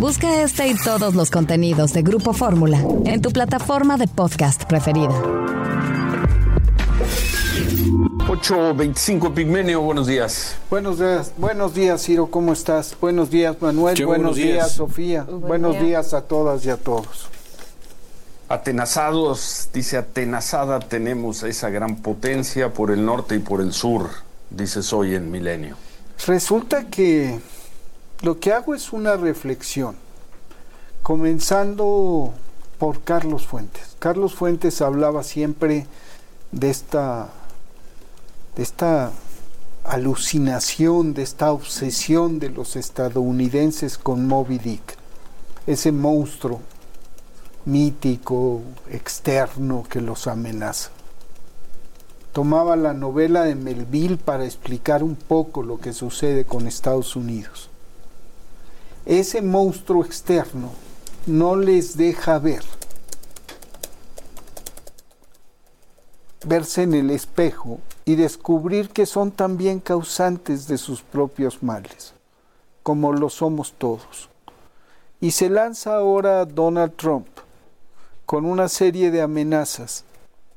Busca este y todos los contenidos de Grupo Fórmula en tu plataforma de podcast preferida. 8:25 Pigmenio, buenos días. Buenos días, Ciro, ¿cómo estás? Buenos días, Manuel. Sí, buenos días, Sofía. Buenos días a todas y a todos. Atenazados, dice, atenazada tenemos a esa gran potencia por el norte y por el sur, dices hoy en Milenio. Resulta que lo que hago es una reflexión, comenzando por Carlos Fuentes. Carlos Fuentes hablaba siempre de esta alucinación, de esta obsesión de los estadounidenses con Moby Dick, ese monstruo mítico, externo que los amenaza. Tomaba la novela de Melville para explicar un poco lo que sucede con Estados Unidos. Ese monstruo externo no les deja verse en el espejo y descubrir que son también causantes de sus propios males, como lo somos todos. Y se lanza ahora Donald Trump con una serie de amenazas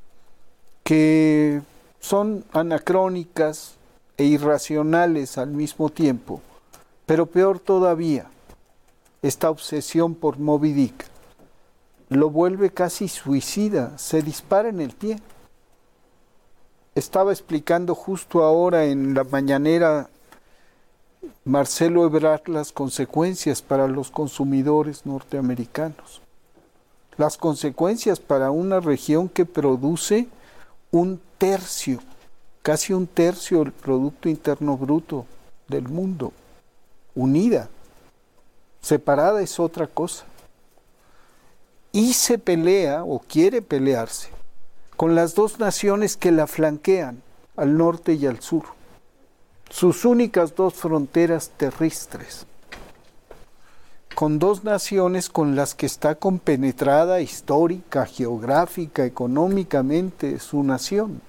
que son anacrónicas e irracionales al mismo tiempo, pero peor todavía, esta obsesión por Moby Dick lo vuelve casi suicida, se dispara en el pie. Estaba explicando justo ahora en la mañanera Marcelo Ebrard las consecuencias para los consumidores norteamericanos, las consecuencias para una región que produce casi un tercio del Producto Interno Bruto del mundo, unida, separada es otra cosa, y se pelea o quiere pelearse con las dos naciones que la flanquean, al norte y al sur, sus únicas dos fronteras terrestres, con dos naciones con las que está compenetrada histórica, geográfica, económicamente su nación.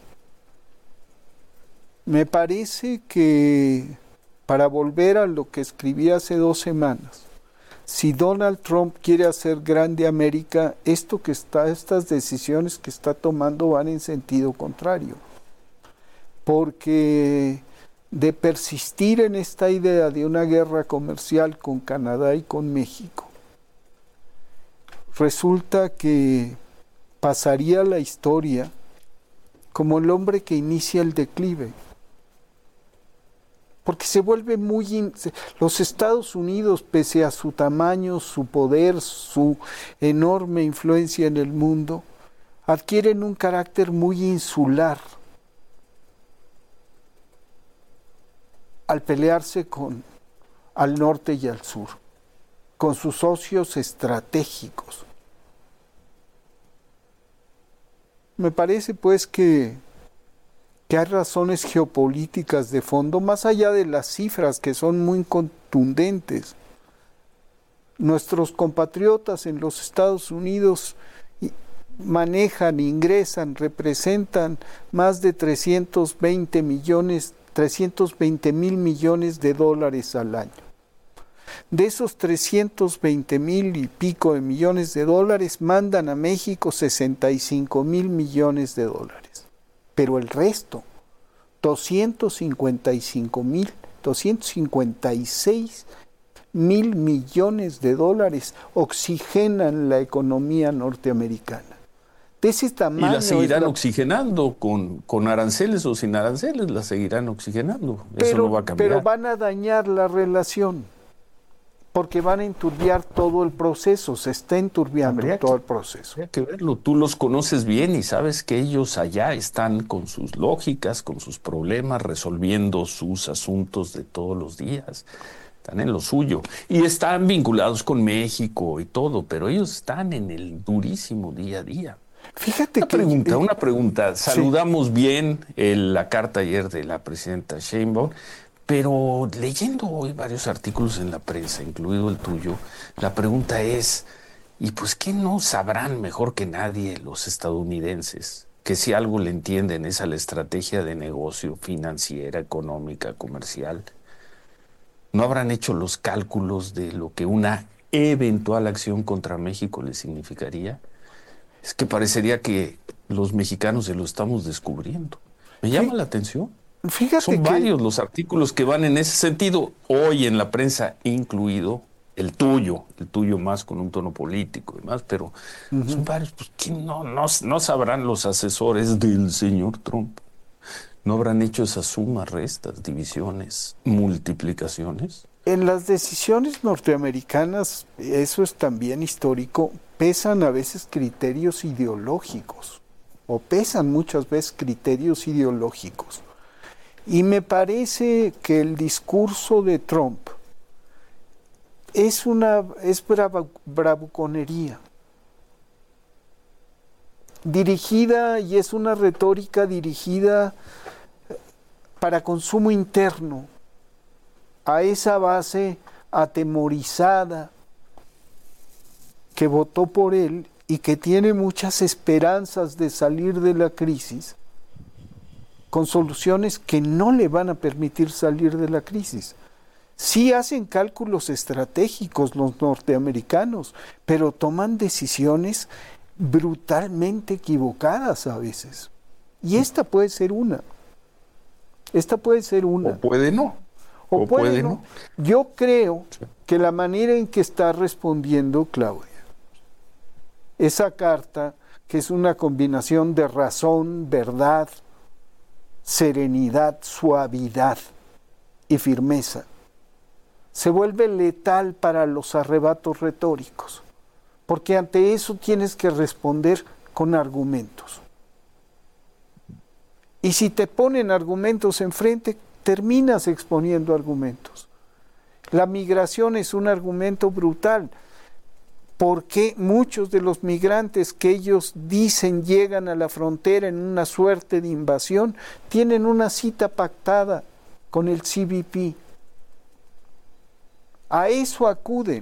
Me parece que, para volver a lo que escribí hace 2 semanas, si Donald Trump quiere hacer grande América, estas decisiones que está tomando van en sentido contrario. Porque de persistir en esta idea de una guerra comercial con Canadá y con México, resulta que pasaría la historia como el hombre que inicia el declive. Porque se vuelve los Estados Unidos, pese a su tamaño, su poder, su enorme influencia en el mundo, adquieren un carácter muy insular al pelearse al norte y al sur, con sus socios estratégicos. Me parece pues que hay razones geopolíticas de fondo, más allá de las cifras que son muy contundentes. Nuestros compatriotas en los Estados Unidos manejan, ingresan, representan más de 320 mil millones de dólares al año. De esos 320,000 y pico de millones de dólares, mandan a México 65 mil millones de dólares. Pero el resto, 256 mil millones de dólares, oxigenan la economía norteamericana. De ese tamaño. Y la seguirán oxigenando con aranceles o sin aranceles, la seguirán oxigenando. Eso no va a cambiar. Pero van a dañar la relación, porque van a enturbiar todo el proceso, se está enturbiando todo el proceso. Habría que verlo, tú los conoces bien y sabes que ellos allá están con sus lógicas, con sus problemas, resolviendo sus asuntos de todos los días. Están en lo suyo y están vinculados con México y todo, pero ellos están en el durísimo día a día. Fíjate una pregunta. Saludamos bien la carta ayer de la presidenta Sheinbaum, pero leyendo hoy varios artículos en la prensa, incluido el tuyo, la pregunta es, ¿y pues qué no sabrán mejor que nadie los estadounidenses? Que si algo le entienden es a la estrategia de negocio financiera, económica, comercial. ¿No habrán hecho los cálculos de lo que una eventual acción contra México le significaría, es que parecería que los mexicanos se lo estamos descubriendo. Me llama la atención. Fíjate Son varios los artículos que van en ese sentido, hoy en la prensa, incluido el tuyo más con un tono político y demás, pero son varios. Pues, ¿quién no sabrán los asesores del señor Trump? ¿No habrán hecho esas sumas, restas, divisiones, multiplicaciones? En las decisiones norteamericanas, eso es también histórico, pesan a veces criterios ideológicos, o pesan muchas veces criterios ideológicos. Y me parece que el discurso de Trump es bravuconería dirigida, y es una retórica dirigida para consumo interno, a esa base atemorizada que votó por él y que tiene muchas esperanzas de salir de la crisis, con soluciones que no le van a permitir salir de la crisis. Sí hacen cálculos estratégicos los norteamericanos, pero toman decisiones brutalmente equivocadas a veces. Y esta puede ser una. O puede no. O puede no. Yo creo que la manera en que está respondiendo Claudia, esa carta, que es una combinación de razón, verdad, serenidad, suavidad y firmeza, se vuelve letal para los arrebatos retóricos, porque ante eso tienes que responder con argumentos. Y si te ponen argumentos enfrente, terminas exponiendo argumentos. La migración es un argumento brutal, porque muchos de los migrantes que ellos dicen llegan a la frontera en una suerte de invasión, tienen una cita pactada con el CBP. A eso acuden.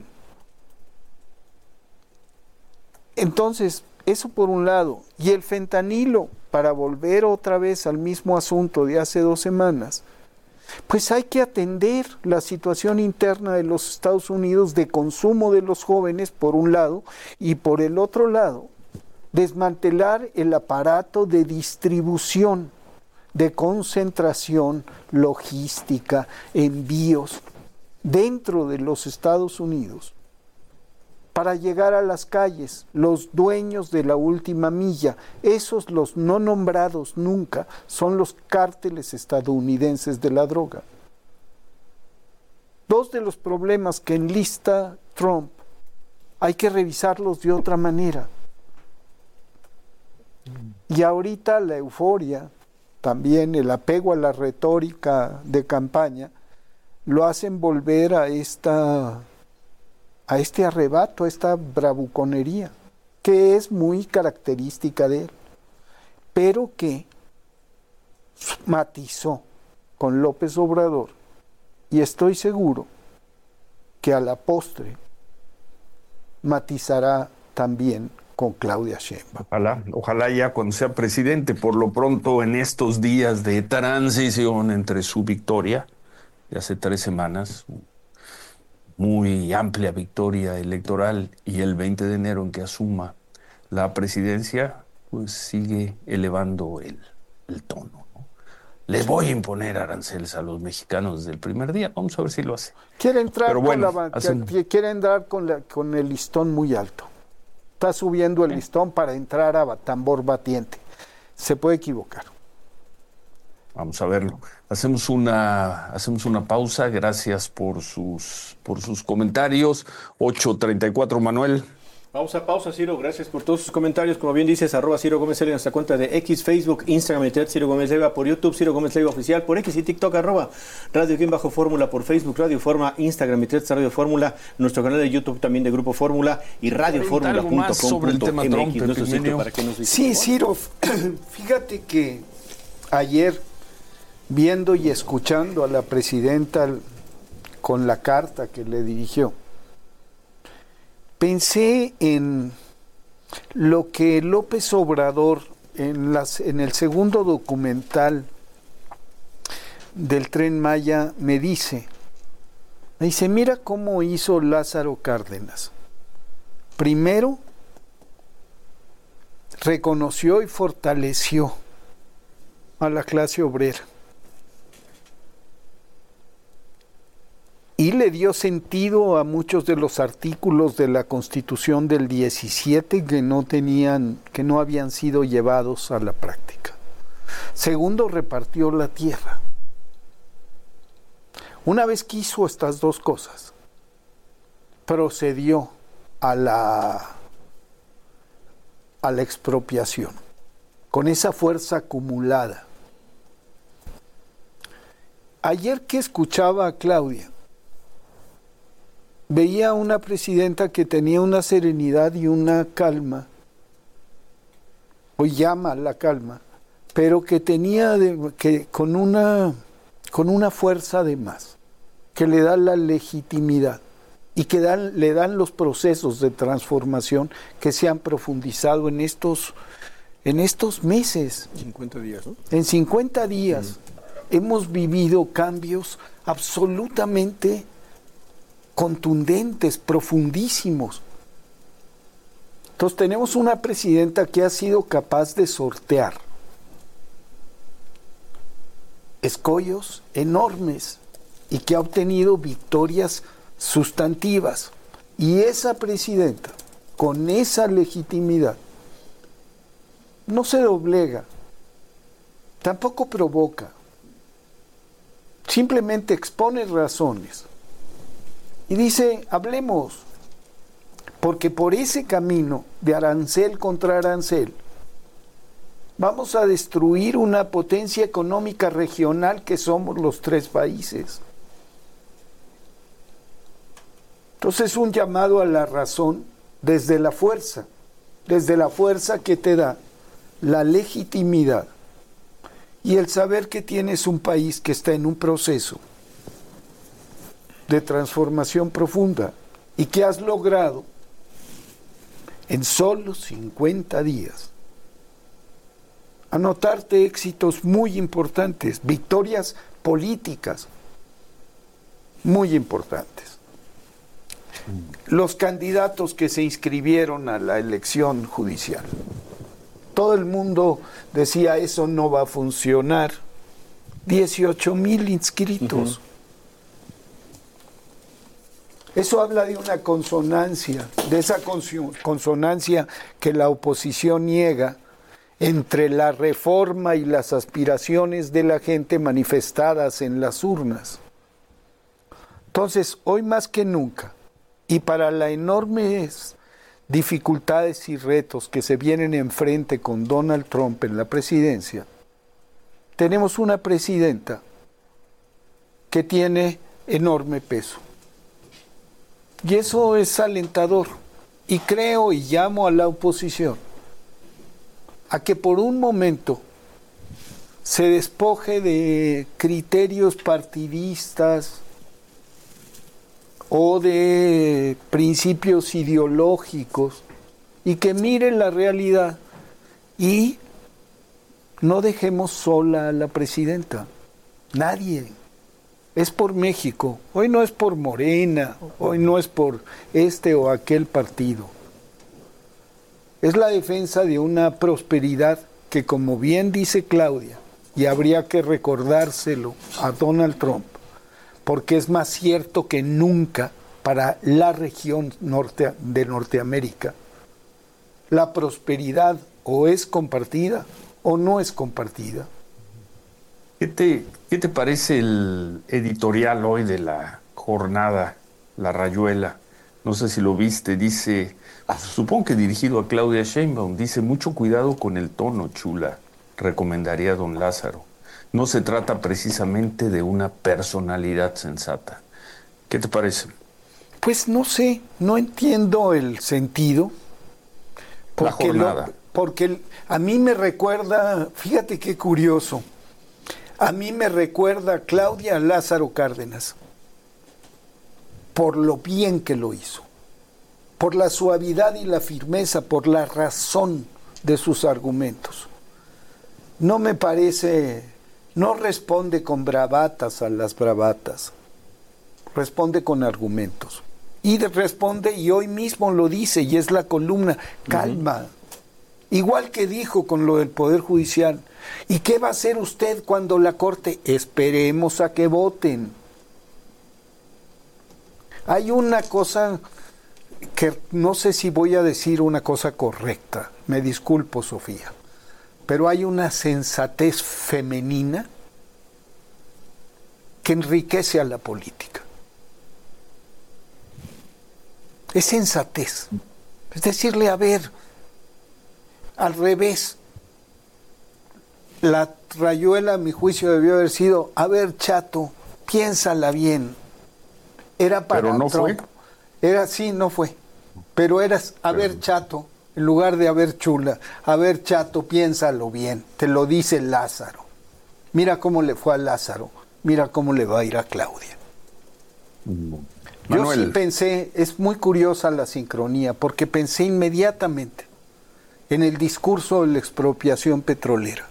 Entonces, eso por un lado. Y el fentanilo, para volver otra vez al mismo asunto de hace 2 semanas, pues hay que atender la situación interna de los Estados Unidos de consumo de los jóvenes, por un lado, y por el otro lado, desmantelar el aparato de distribución, de concentración, logística, envíos dentro de los Estados Unidos, para llegar a las calles, los dueños de la última milla, esos, los no nombrados nunca, son los cárteles estadounidenses de la droga. 2 de los problemas que enlista Trump, hay que revisarlos de otra manera. Y ahorita la euforia, también el apego a la retórica de campaña, lo hacen volver a este arrebato, a esta bravuconería, que es muy característica de él, pero que matizó con López Obrador, y estoy seguro que a la postre matizará también con Claudia Sheinbaum. Ojalá ya cuando sea presidente. Por lo pronto, en estos días de transición entre su victoria de hace 3 semanas, muy amplia victoria electoral, y el 20 de enero en que asuma la presidencia, pues sigue elevando el tono, ¿no? Les voy a imponer aranceles a los mexicanos desde el primer día. Vamos a ver si lo hace. Quiere entrar, quiere entrar con el listón muy alto. Está subiendo el listón para entrar a tambor batiente. Se puede equivocar. Vamos a verlo. Hacemos una pausa. Gracias por sus comentarios. 8:34, Manuel. Pausa, Ciro. Gracias por todos sus comentarios. Como bien dices, @Ciro Gómez Leiva en nuestra cuenta de X, Facebook, Instagram y Twitter, Ciro Gómez Leiva, por YouTube, Ciro Gómez Leiva Oficial, por X y TikTok, @Radio_Fórmula, por Facebook, Radio Fórmula, Instagram y Twitter, Radio Fórmula, nuestro canal de YouTube también de Grupo Fórmula y radioformula.com.mx. sobre el tema Trump, para que nos Sí, Ciro, fíjate que ayer, viendo y escuchando a la presidenta con la carta que le dirigió, pensé en lo que López Obrador en el segundo documental del Tren Maya me dice, Me dice, mira cómo hizo Lázaro Cárdenas. Primero, reconoció y fortaleció a la clase obrera. Y le dio sentido a muchos de los artículos de la Constitución del 17 que no habían sido llevados a la práctica. Segundo, repartió la tierra. Una vez que hizo estas dos cosas, procedió a la expropiación, con esa fuerza acumulada. Ayer que escuchaba a Claudia, veía a una presidenta que tenía una serenidad y una calma, hoy llama la calma, pero que tenía con una fuerza de más, que le da la legitimidad y que le dan los procesos de transformación que se han profundizado en estos meses. 50 días, ¿no? En 50 días hemos vivido cambios absolutamente contundentes, profundísimos. Entonces tenemos una presidenta que ha sido capaz de sortear escollos enormes y que ha obtenido victorias sustantivas. Y esa presidenta, con esa legitimidad, no se doblega, tampoco provoca, simplemente expone razones y dice, hablemos, porque por ese camino de arancel contra arancel vamos a destruir una potencia económica regional que somos los tres países. Entonces, un llamado a la razón desde la fuerza que te da la legitimidad y el saber que tienes un país que está en un proceso de transformación profunda y que has logrado en solo 50 días anotarte éxitos muy importantes, victorias políticas muy importantes. Los candidatos que se inscribieron a la elección judicial, todo el mundo decía eso no va a funcionar. 18,000 inscritos. Eso habla de una consonancia, de esa consonancia que la oposición niega entre la reforma y las aspiraciones de la gente manifestadas en las urnas. Entonces, hoy más que nunca, y para las enormes dificultades y retos que se vienen enfrente con Donald Trump en la presidencia, tenemos una presidenta que tiene enorme peso. Y eso es alentador. Y creo y llamo a la oposición a que por un momento se despoje de criterios partidistas o de principios ideológicos y que mire la realidad y no dejemos sola a la presidenta. Nadie. Es por México. Hoy no es por Morena, hoy no es por este o aquel partido. Es la defensa de una prosperidad que, como bien dice Claudia, y habría que recordárselo a Donald Trump, porque es más cierto que nunca para la región de Norteamérica, la prosperidad o es compartida o no es compartida. ¿Qué te parece el editorial hoy de la jornada, La Rayuela? No sé si lo viste, dice, supongo que dirigido a Claudia Sheinbaum, dice, mucho cuidado con el tono, chula, recomendaría don Lázaro. No se trata precisamente de una personalidad sensata. ¿Qué te parece? Pues no sé, no entiendo el sentido. La jornada. Porque a mí me recuerda, fíjate qué curioso, a mí me recuerda Claudia Lázaro Cárdenas, por lo bien que lo hizo, por la suavidad y la firmeza, por la razón de sus argumentos. No me parece, no responde con bravatas a las bravatas. responde con argumentos. Y responde, y hoy mismo lo dice, y es la columna, calma. Igual que dijo con lo del Poder Judicial. ¿Y qué va a hacer usted cuando la Corte? Esperemos a que voten. Hay una cosa que no sé si voy a decir una cosa correcta, me disculpo, Sofía, pero hay una sensatez femenina que enriquece a la política. Es sensatez. Es decirle, a ver, al revés. La rayuela, a mi juicio, debió haber sido, a ver, chato, piénsala bien. Era para Pero no Trump. fue. Era, sí, no fue. Pero eras, a ver, chato, en lugar de a ver, chula, a ver, chato, piénsalo bien. Te lo dice Lázaro. Mira cómo le fue a Lázaro. Mira cómo le va a ir a Claudia. Manuel. Yo sí pensé, es muy curiosa la sincronía, porque pensé inmediatamente en el discurso de la expropiación petrolera.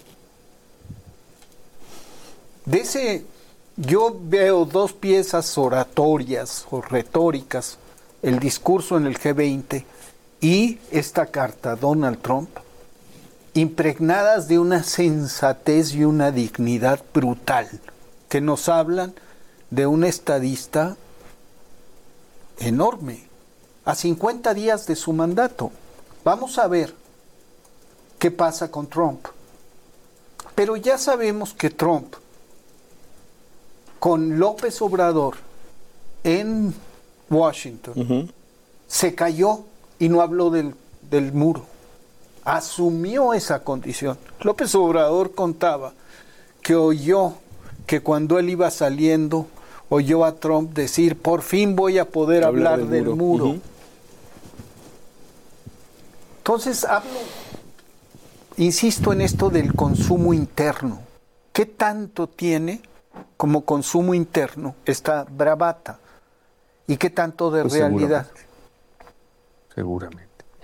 De ese, yo veo dos piezas oratorias o retóricas, el discurso en el G20 y esta carta, Donald Trump, impregnadas de una sensatez y una dignidad brutal, que nos hablan de un estadista enorme, a 50 días de su mandato. Vamos a ver qué pasa con Trump. Pero ya sabemos que Trump, con López Obrador en Washington, se cayó y no habló del muro. Asumió esa condición. López Obrador contaba que oyó que cuando él iba saliendo, oyó a Trump decir, por fin voy a poder hablar del muro. Entonces insisto en esto del consumo interno. ¿Qué tanto tiene como consumo interno esta bravata? ¿Y qué tanto de realidad? Seguramente.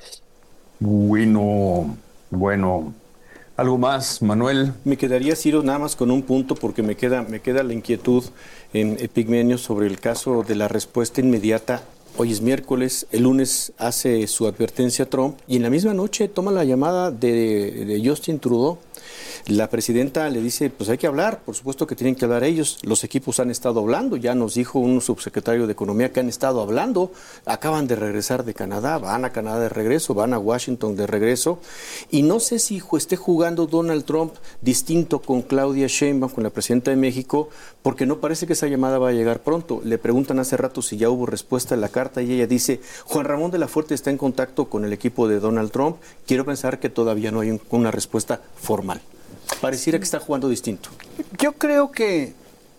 Bueno. ¿Algo más, Manuel? Me quedaría, Ciro, nada más con un punto, porque me queda la inquietud en Epigmenio sobre el caso de la respuesta inmediata. Hoy es miércoles, el lunes hace su advertencia a Trump y en la misma noche toma la llamada de Justin Trudeau. La presidenta le dice, pues hay que hablar, por supuesto que tienen que hablar ellos. Los equipos han estado hablando, ya nos dijo un subsecretario de Economía que han estado hablando, acaban de regresar de Canadá, van a Canadá de regreso, van a Washington de regreso. Y no sé si esté jugando Donald Trump distinto con Claudia Sheinbaum, con la presidenta de México, porque no parece que esa llamada va a llegar pronto. Le preguntan hace rato si ya hubo respuesta a la carta y ella dice, Juan Ramón de la Fuerte está en contacto con el equipo de Donald Trump, quiero pensar que todavía no hay una respuesta formal. Pareciera que está jugando distinto. Yo creo que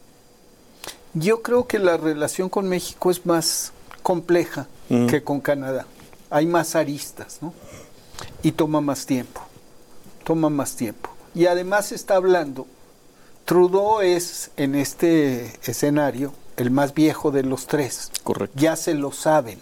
la relación con México es más compleja que con Canadá. Hay más aristas, ¿no? Y toma más tiempo. Y además está hablando, Trudeau es en este escenario el más viejo de los tres. Correcto. Ya se lo saben.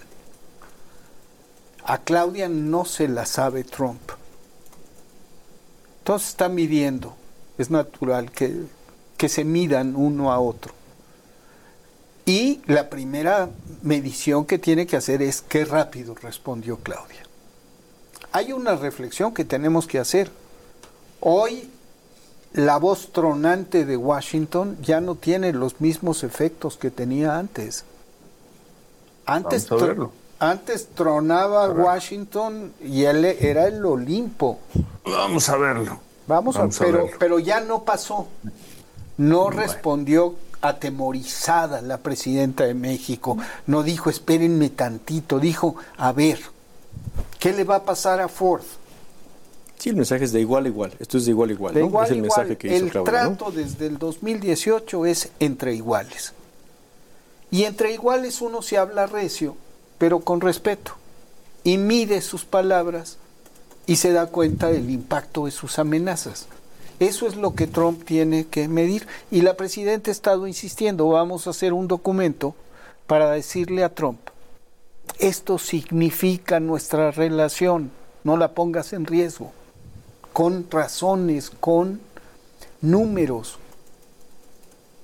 A Claudia no se la sabe Trump. Entonces está midiendo. Es natural que se midan uno a otro. Y la primera medición que tiene que hacer es qué rápido respondió Claudia. Hay una reflexión que tenemos que hacer. Hoy la voz tronante de Washington ya no tiene los mismos efectos que tenía antes. Antes tronaba Washington y él era el Olimpo. Vamos a verlo. Pero ya no pasó. No respondió atemorizada la presidenta de México. No dijo, espérenme tantito. Dijo, a ver, ¿qué le va a pasar a Ford? Sí, el mensaje es de igual a igual. Esto es de igual a igual, ¿no? Igual, es el mensaje que hizo Claudia, trato, ¿no? Desde el 2018 es entre iguales. Y entre iguales uno se habla recio, pero con respeto. Y mide sus palabras y se da cuenta del impacto de sus amenazas. Eso es lo que Trump tiene que medir. Y la presidenta ha estado insistiendo, vamos a hacer un documento para decirle a Trump, esto significa nuestra relación, no la pongas en riesgo, con razones, con números.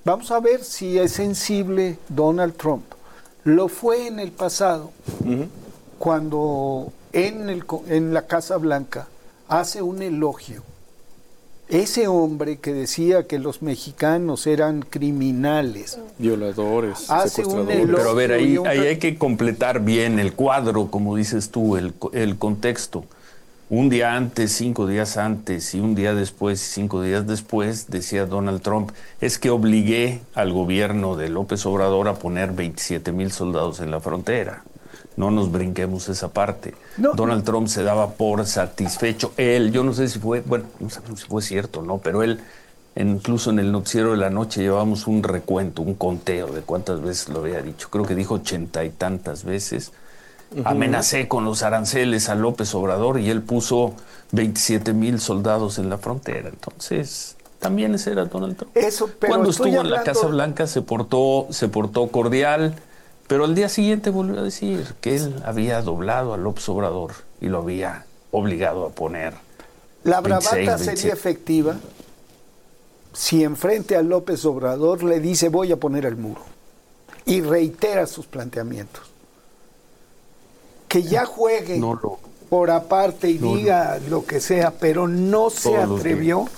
Vamos a ver si es sensible Donald Trump. Lo fue en el pasado, cuando en la Casa Blanca hace un elogio. Ese hombre que decía que los mexicanos eran criminales, violadores, hace un secuestradores. elogio. Pero a ver, ahí hay que completar bien el cuadro, como dices tú, el contexto. Un día antes, 5 días antes y un día después, 5 días después, decía Donald Trump, es que obligué al gobierno de López Obrador a poner 27,000 soldados en la frontera. No nos brinquemos esa parte. No. Donald Trump se daba por satisfecho. Él, yo no sé si fue, bueno, no sé si fue cierto, ¿no? Pero él, incluso en el noticiero de la noche llevábamos un recuento, un conteo de cuántas veces lo había dicho. Creo que dijo 80 y tantas veces. Amenacé con los aranceles a López Obrador y él puso 27,000 soldados en la frontera. Entonces, también ese era Donald Trump. Eso, pero cuando estoy estuvo en la hablando- Casa Blanca se portó cordial, pero al día siguiente volvió a decir que él había doblado a López Obrador y lo había obligado a poner. La 26, bravata 27. sería efectiva si enfrente a López Obrador le dice voy a poner el muro y reitera sus planteamientos. Que ya juegue No lo- por aparte y diga lo que sea, pero no se Todos los atrevió,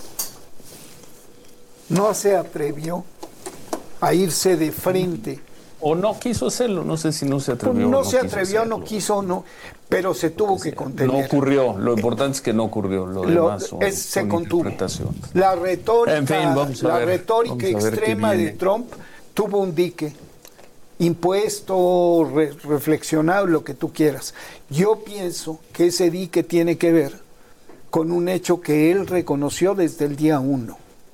no se atrevió a irse de frente. O no quiso hacerlo, no sé si no se atrevió. No o se quiso atrevió, hacerlo. no quiso, no, pero se tuvo que contener. No ocurrió, lo importante es que no ocurrió, lo demás son, se son contuvo. interpretaciones. La retórica, En fin, vamos a ver, retórica vamos a ver qué extrema de viene. Trump tuvo un dique impuesto, reflexionado, lo que tú quieras. Yo pienso que ese dique tiene que ver con un hecho que él reconoció desde el día 1.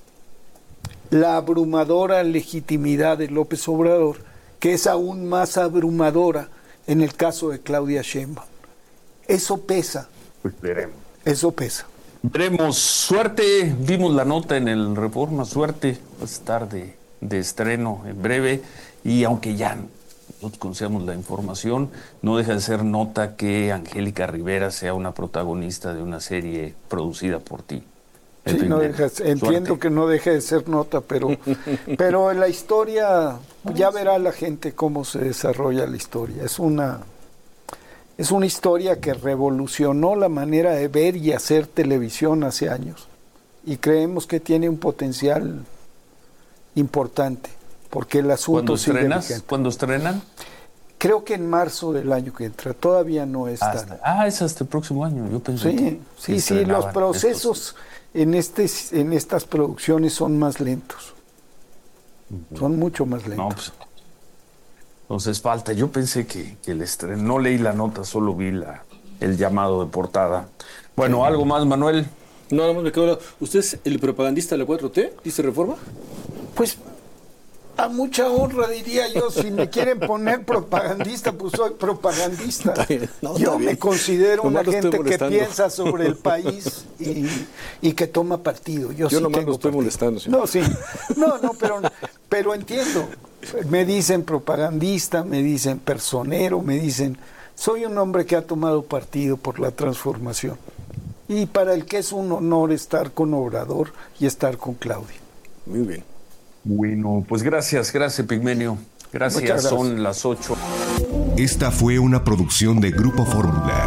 La abrumadora legitimidad de López Obrador, que es aún más abrumadora en el caso de Claudia Sheinbaum. Eso pesa, Pues veremos. eso pesa. Veremos, suerte, vimos la nota en el Reforma, suerte, va a estar de estreno en breve, y aunque ya nosotros conocemos la información, no deja de ser nota que Angélica Rivera sea una protagonista de una serie producida por ti. Sí, no entiendo Suerte. que no deje de ser nota, pero en la historia, ya verá la gente cómo se desarrolla la historia. Es una historia que revolucionó la manera de ver y hacer televisión hace años. Y creemos que tiene un potencial importante, porque el asunto ¿Cuándo sigue estrenas? vigente. ¿Cuándo estrenan? Creo que en marzo del año que entra, todavía no está. Es hasta el próximo año, yo pensé que Sí, los estrenaban procesos en estas producciones son más lentos. Son mucho más lentos. No, pues, entonces falta. Yo pensé que el estreno, no leí la nota, solo vi el llamado de portada. Bueno, ¿algo más, Manuel? No, nada más me quedo. ¿Usted es el propagandista de la 4T? ¿Dice Reforma? Pues a mucha honra diría yo, si me quieren poner propagandista, pues soy propagandista. Está bien, no, está Yo bien. me considero Nomás una lo estoy gente que molestando. piensa sobre el país y que toma partido. Yo sí nomás tengo lo estoy partido. molestando, señor. No, sí. No, pero entiendo. Me dicen propagandista, me dicen personero, me dicen... Soy un hombre que ha tomado partido por la transformación. Y para el que es un honor estar con Obrador y estar con Claudia. Muy bien. Bueno, pues gracias, Pigmenio. Muchas Gracias, gracias. son las 8. Esta fue una producción de Grupo Fórmula.